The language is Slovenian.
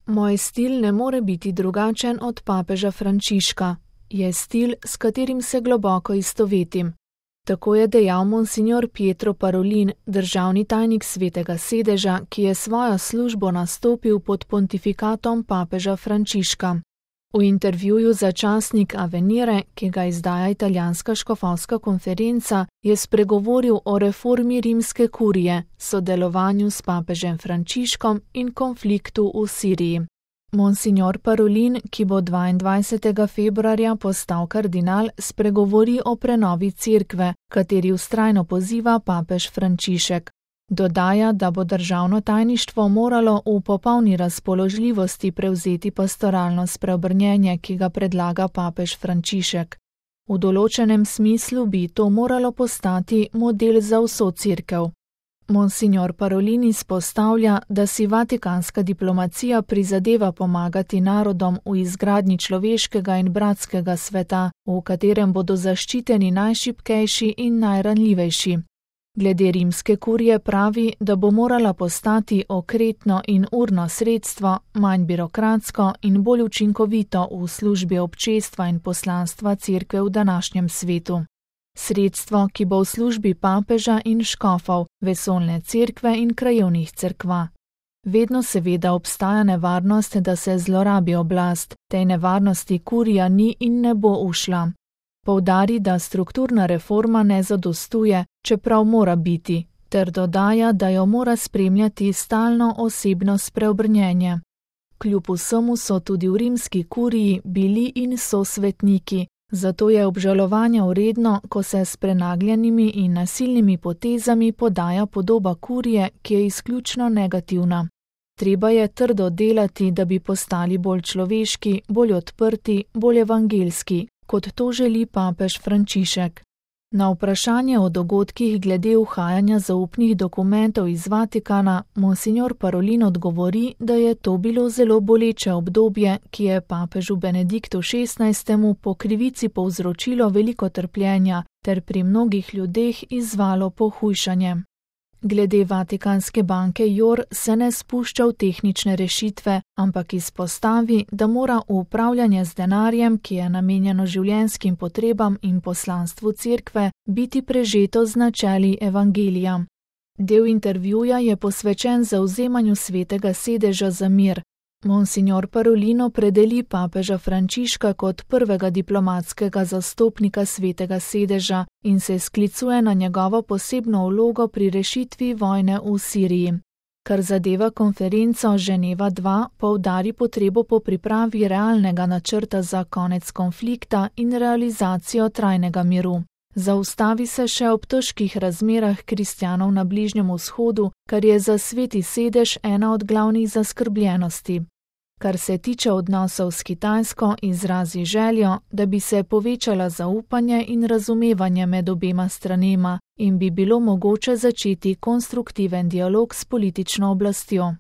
Moj stil ne more biti drugačen od papeža Frančiška. Je stil, s katerim se globoko istovetim. Tako je dejal monsignor Pietro Parolin, državni tajnik Svetega sedeža, ki je svojo službo nastopil pod pontifikatom papeža Frančiška. V intervjuju za časnik Avvenire, ki ga izdaja italijanska škofovska konferenca, je spregovoril o reformi rimske kurije, sodelovanju s papežem Frančiškom in konfliktu v Siriji. Monsignor Parolin, ki bo 22. februarja postal kardinal, spregovori o prenovi cerkve, kateri vztrajno poziva papež Frančišek. Dodaja, da bo državno tajništvo moralo v popolni razpoložljivosti prevzeti pastoralno spreobrnjenje, ki ga predlaga papež Frančišek. V določenem smislu bi to moralo postati model za vso cerkev. Monsignor Parolin izpostavlja, da si vatikanska diplomacija prizadeva pomagati narodom v izgradnji človeškega in bratskega sveta, v katerem bodo zaščiteni najšibkejši in najranljivejši. Glede rimske kurije pravi, da bo morala postati okretno in urno sredstvo, manj birokratsko in bolj učinkovito v službi občestva in poslanstva cerkve v današnjem svetu. Sredstvo, ki bo v službi papeža in škofov, vesoljne cerkve in krajevnih cerkva. Vedno seveda obstaja nevarnost, da se zlorabi oblast, tej nevarnosti kurija ni in ne bo ušla. Poudari, da strukturna reforma ne zadostuje, čeprav mora biti, ter dodaja, da jo mora spremljati stalno osebno spreobrnjenje. Kljub vsemu so tudi v rimski kuriji bili in so svetniki, zato je obžalovanja vredno, ko se s prenagljenimi in nasilnimi potezami podaja podoba kurije, ki je izključno negativna. Treba je trdo delati, da bi postali bolj človeški, bolj odprti, bolj evangelski, kot to želi papež Frančišek. Na vprašanje o dogodkih glede uhajanja zaupnih dokumentov iz Vatikana, monsignor Parolin odgovori, da je to bilo zelo boleče obdobje, ki je papežu Benediktu XVI. Po krivici povzročilo veliko trpljenja ter pri mnogih ljudeh izzvalo pohujšanje. Glede Vatikanske banke JOR se ne spušča v tehnične rešitve, ampak izpostavi, da mora upravljanje z denarjem, ki je namenjeno življenjskim potrebam in poslanstvu cerkve, biti prežeto z načeli evangelija. Del intervjuja je posvečen zavzemanju Svetega sedeža za mir. Monsignor Parolin opredeli papeža Frančiška kot prvega diplomatskega zastopnika Svetega sedeža in se sklicuje na njegovo posebno vlogo pri rešitvi vojne v Siriji. Kar zadeva konferenco Ženeva 2, poudari potrebo po pripravi realnega načrta za konec konflikta in realizacijo trajnega miru. Zaustavi se še ob težkih razmerah kristjanov na Bližnjem vzhodu, kar je za Sveti sedež ena od glavnih zaskrbljenosti. Kar se tiče odnosov s Kitajsko, izrazi željo, da bi se povečala zaupanje in razumevanje med obema stranema in bi bilo mogoče začeti konstruktiven dialog s politično oblastjo.